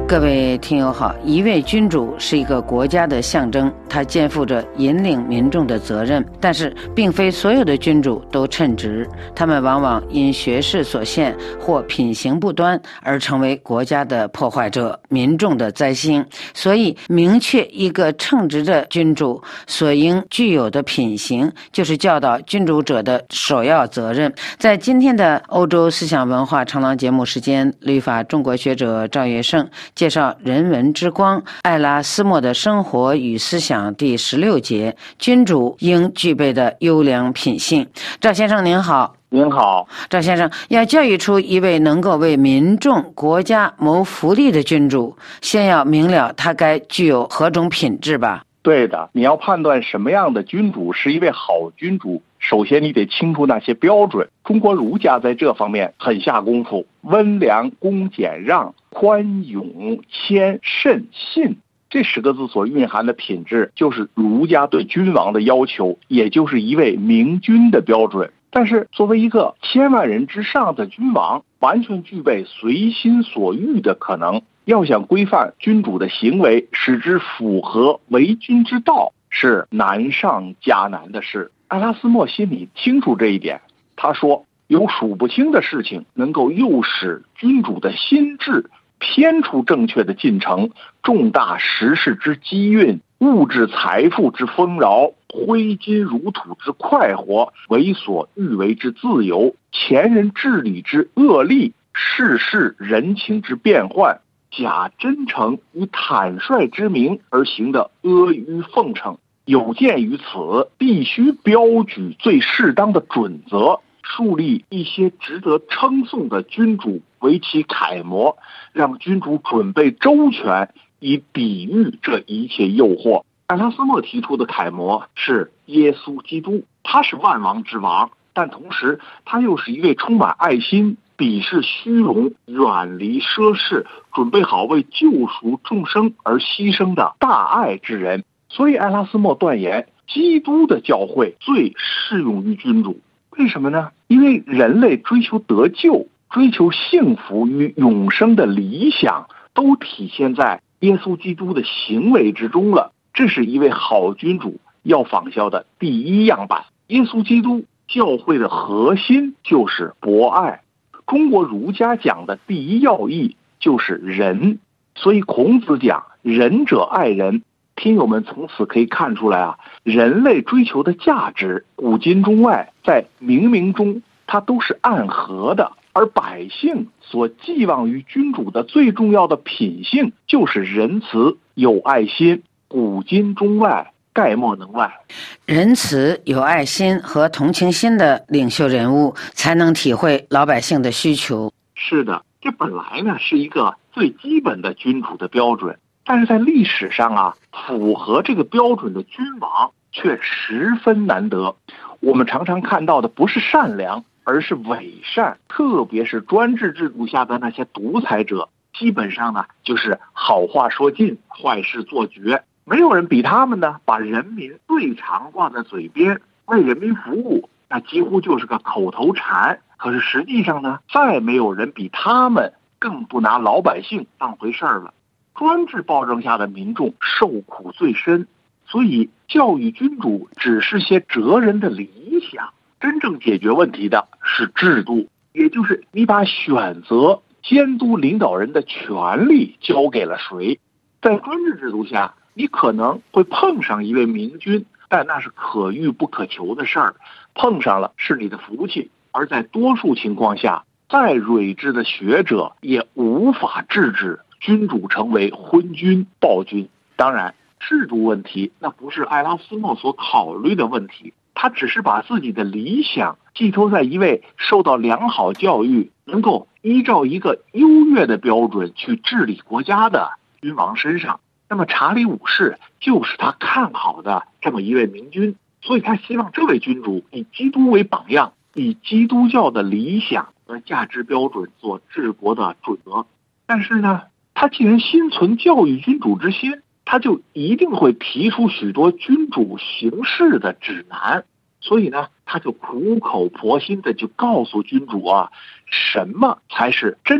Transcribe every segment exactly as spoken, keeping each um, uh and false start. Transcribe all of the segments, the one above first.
各位听友好，一位君主是一个国家的象征，他肩负着引领民众的责任，但是并非所有的君主都称职，他们往往因学识所限或品行不端而成为国家的破坏者，民众的灾星。所以明确一个称职的君主所应具有的品行，就是教导君主者的首要责任。在今天的欧洲思想文化长廊节目时间，律法中国学者赵月胜介绍人文之光艾拉斯谟的生活与思想第十六节，君主应具备的优良品性。赵先生您好。 您好。 赵先生，要教育出一位能够为民众国家谋福利的君主，先要明了他该具有何种品质吧？ 对的，你要判断什么样的君主是一位好君主，首先你得清楚那些标准。中国儒家在这方面很下功夫，温良恭俭让、宽勇谦慎信，这十个字所蕴含的品质，就是儒家对君王的要求，也就是一位明君的标准。但是作为一个千万人之上的君王，完全具备随心所欲的可能，要想规范君主的行为，使之符合为君之道，是难上加难的事。艾拉斯谟心里清楚这一点，他说有数不清的事情能够诱使君主的心智偏出正确的进程，重大时势之机运，物质财富之丰饶，挥金如土之快活，为所欲为之自由，前人治理之恶利，世事人情之变幻，假真诚与坦率之名而行的阿谀奉承。有鉴于此，必须标举最适当的准则，树立一些值得称颂的君主为其楷模，让君主准备周全，以抵御这一切诱惑。艾拉斯谟提出的楷模是耶稣基督，他是万王之王，但同时他又是一位充满爱心、鄙视虚荣、远离奢侈、准备好为救赎众生而牺牲的大爱之人。所以艾拉斯谟断言，基督的教诲最适用于君主。为什么呢？因为人类追求得救、追求幸福与永生的理想，都体现在耶稣基督的行为之中了。这是一位好君主要仿效的第一样板。耶稣基督教会的核心就是博爱，中国儒家讲的第一要义就是仁，所以孔子讲仁者爱人。听友们从此可以看出来啊，人类追求的价值，古今中外，在冥冥中它都是暗合的，而百姓所寄望于君主的最重要的品性就是仁慈有爱心，古今中外概莫能外。 仁慈有爱心和同情心的领袖人物，才能体会老百姓的需求。 是的，这本来呢是一个最基本的君主的标准，但是在历史上啊，符合这个标准的君王却十分难得。我们常常看到的不是善良，而是伪善，特别是专制制度下的那些独裁者，基本上呢就是好话说尽，坏事做绝。没有人比他们呢把人民最常挂在嘴边，为人民服务，那几乎就是个口头禅。可是实际上呢，再没有人比他们更不拿老百姓当回事儿了。专制暴政下的民众受苦最深，所以教育君主只是些哲人的理想，真正解决问题的是制度，也就是你把选择监督领导人的权利交给了谁。在专制制度下，你可能会碰上一位明君，但那是可遇不可求的事儿，碰上了是你的福气。而在多数情况下，再睿智的学者也无法制止君主成为昏君暴君。当然制度问题那不是艾拉斯谟所考虑的问题，他只是把自己的理想寄托在一位受到良好教育，能够依照一个优越的标准去治理国家的君王身上。那么查理五世就是他看好的这么一位明君，所以他希望这位君主以基督为榜样，以基督教的理想和价值标准做治国的准则。但是呢，他既然心存教育君主之心，他就一定会提出许多君主行事的指南。所以呢，他就苦口婆心的就告诉君主啊，什么才是真正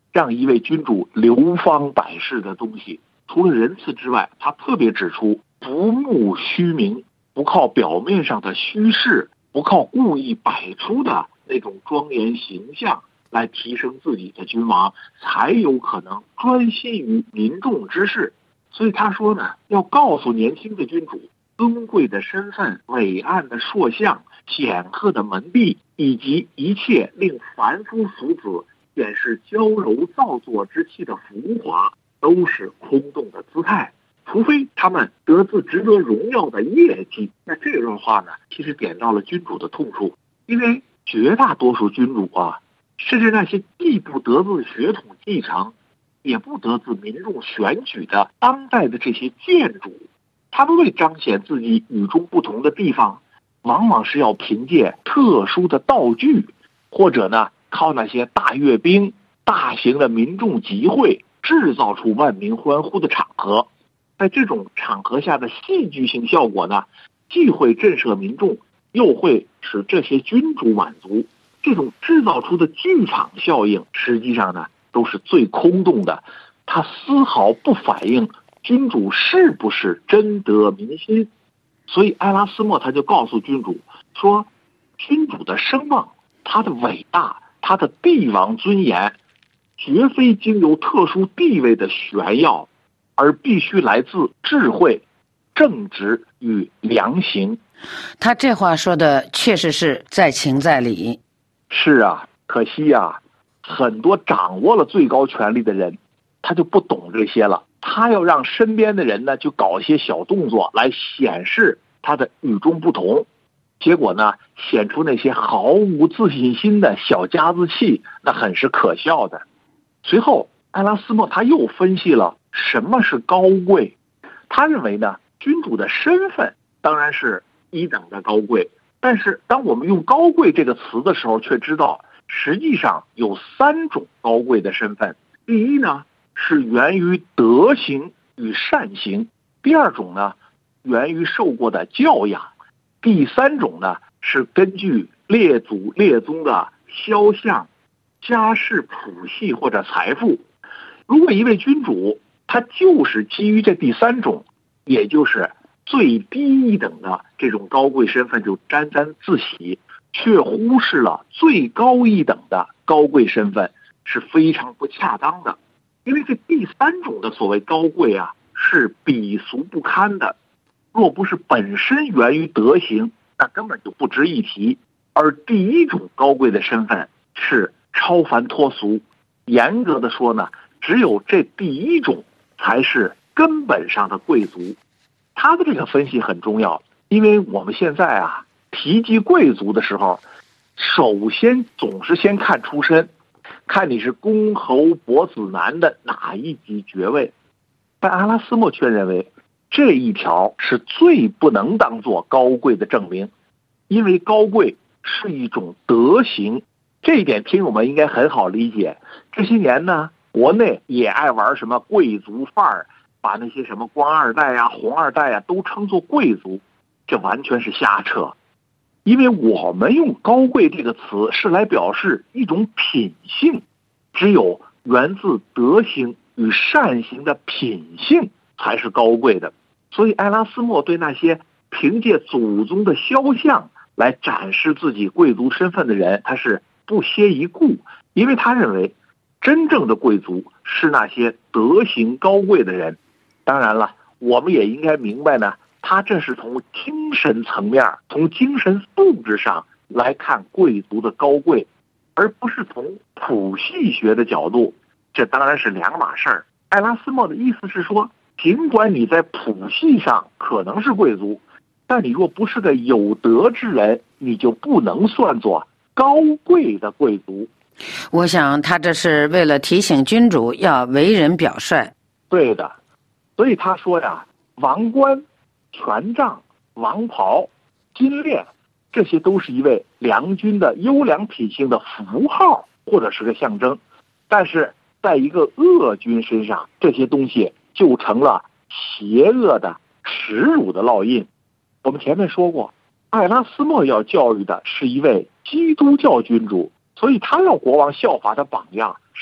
这样一位君主流芳百世的东西。除了仁慈之外，他特别指出，不慕虚名，不靠表面上的虚饰，不靠故意摆出的那种庄严形象来提升自己的君王，才有可能专心于民众之事。所以他说呢，要告诉年轻的君主，尊贵的身份、伟岸的硕相、显赫的门第，以及一切令凡夫俗子显示娇柔造作之气的浮华，都是空洞的姿态，除非他们得自值得荣耀的业绩。那这段话呢，其实点到了君主的痛处，因为绝大多数君主啊，甚至那些既不得自血统继承，也不得自民众选举的当代的这些建主，他们为彰显自己与众不同的地方，往往是要凭借特殊的道具，或者呢靠那些大阅兵、大型的民众集会，制造出万民欢呼的场合。在这种场合下的戏剧性效果呢，既会震慑民众，又会使这些君主满足。这种制造出的剧场效应，实际上呢都是最空洞的，它丝毫不反映君主是不是真得民心。所以埃拉斯谟他就告诉君主说，君主的声望，他的伟大，他的帝王尊严，绝非经由特殊地位的炫耀，而必须来自智慧、正直与良行。 他这话说的确实是在情在理。 是啊，可惜啊，很多掌握了最高权力的人，他就不懂这些了。他要让身边的人呢，就搞一些小动作来显示他的与众不同，结果呢，显出那些毫无自信心的小家子气，那很是可笑的。随后，埃拉斯谟他又分析了什么是高贵。他认为呢，君主的身份当然是一等的高贵，但是当我们用高贵这个词的时候，却知道实际上有三种高贵的身份。第一呢，是源于德行与善行；第二种呢，源于受过的教养；第三种呢，是根据列祖列宗的肖像、家世谱系或者财富。如果一位君主他就是基于这第三种，也就是最低一等的这种高贵身份就沾沾自喜，却忽视了最高一等的高贵身份，是非常不恰当的。因为这第三种的所谓高贵啊，是鄙俗不堪的，若不是本身源于德行，那根本就不值一提。而第一种高贵的身份是超凡脱俗，严格的说呢，只有这第一种才是根本上的贵族。他的这个分析很重要，因为我们现在啊提及贵族的时候，首先总是先看出身，看你是公侯伯子男的哪一级爵位。但阿拉斯谟却认为这一条是最不能当作高贵的证明，因为高贵是一种德行。这一点听友们应该很好理解。这些年呢，国内也爱玩什么贵族范儿，把那些什么官二代啊、红二代啊都称作贵族，这完全是瞎扯。因为我们用高贵这个词是来表示一种品性，只有源自德行与善行的品性才是高贵的。所以埃拉斯谟对那些凭借祖宗的肖像来展示自己贵族身份的人，他是不屑一顾。因为他认为真正的贵族是那些德行高贵的人。当然了，我们也应该明白呢，他这是从精神层面、从精神素质上来看贵族的高贵，而不是从谱系学的角度，这当然是两码事儿。埃拉斯谟的意思是说，尽管你在谱系上可能是贵族，但你若不是个有德之人，你就不能算作高贵的贵族。 我想他这是为了提醒君主要为人表率。 对的，所以他说呀，王冠、权杖、王袍、金链，这些都是一位良君的优良品性的符号或者是个象征。但是在一个恶君身上，这些东西就成了邪恶的耻辱的烙印。我们前面说过，埃拉斯谟要教育的是一位基督教君主，所以他要国王效法的榜样是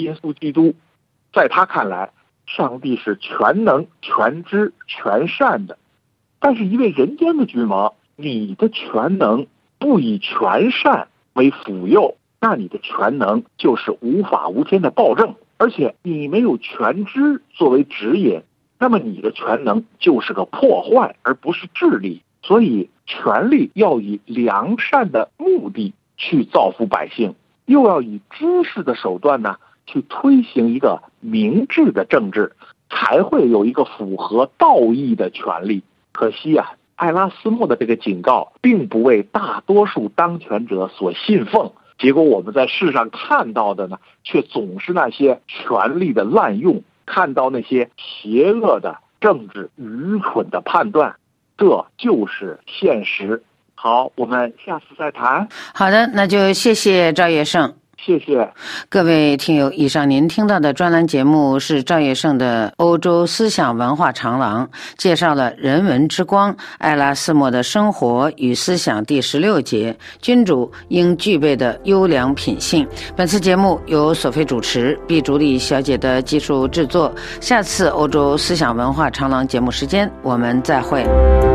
耶稣基督，在他看来，上帝是全能、全知、全善的。但是一位人间的君王，你的全能不以全善为辅佑，那你的全能就是无法无天的暴政，而且你没有全知作为指引，那么你的全能就是个破坏，而不是治理。所以权力要以良善的目的去造福百姓，又要以知识的手段呢去推行一个明智的政治，才会有一个符合道义的权利。可惜啊，艾拉斯莫的这个警告并不为大多数当权者所信奉，结果我们在世上看到的呢，却总是那些权力的滥用，看到那些邪恶的政治、愚蠢的判断，这就是现实。好，我们下次再谈。 好的，那就谢谢赵业胜。 谢谢各位听友，以上您听到的专栏节目是赵业胜的欧洲思想文化长廊，介绍了人文之光艾拉斯莫的生活与思想第十六节，君主应具备的优良品性。本次节目由索菲主持，毕竹丽小姐的技术制作。下次欧洲思想文化长廊节目时间我们再会。